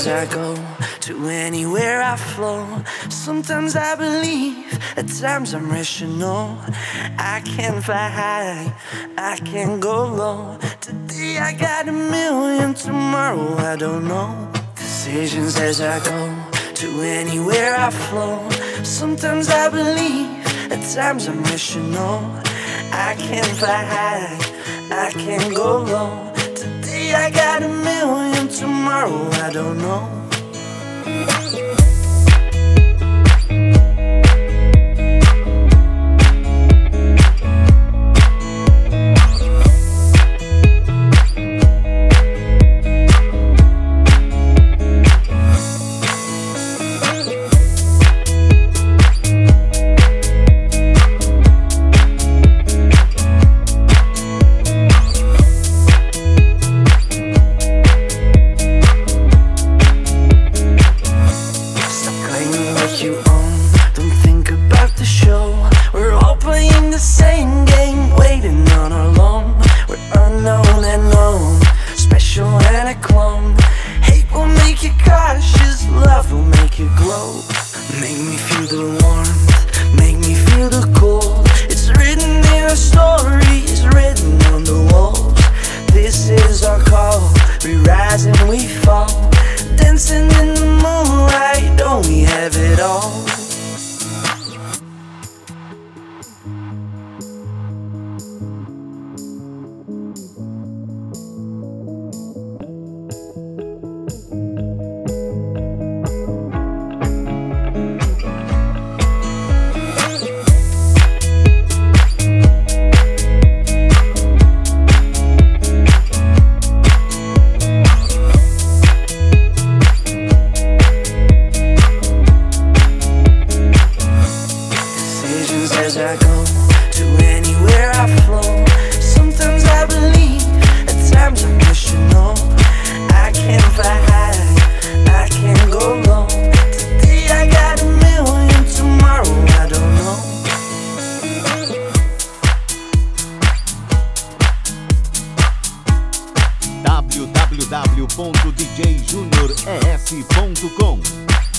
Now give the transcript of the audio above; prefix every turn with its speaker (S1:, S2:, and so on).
S1: as I go, to anywhere I flow. Sometimes I believe, at times I'm rational. I can fly high, I can go low. Today I got a million, tomorrow I don't know. Decisions as I go, to anywhere I flow. Sometimes I believe, at times I'm rational. I can fly high, I can go low. Today I got a million, tomorrow I don't know. Make me feel the warmth, make me feel the cold. It's written in our stories, written on the walls. This is our call, we rise and we fall. Dancing in the moonlight, don't we have it all? As I go, to anywhere I flow. Sometimes I believe, at times I'm rational. I can fly high, I can go low. Today I got a million, tomorrow I don't know.
S2: www.djjuniores.com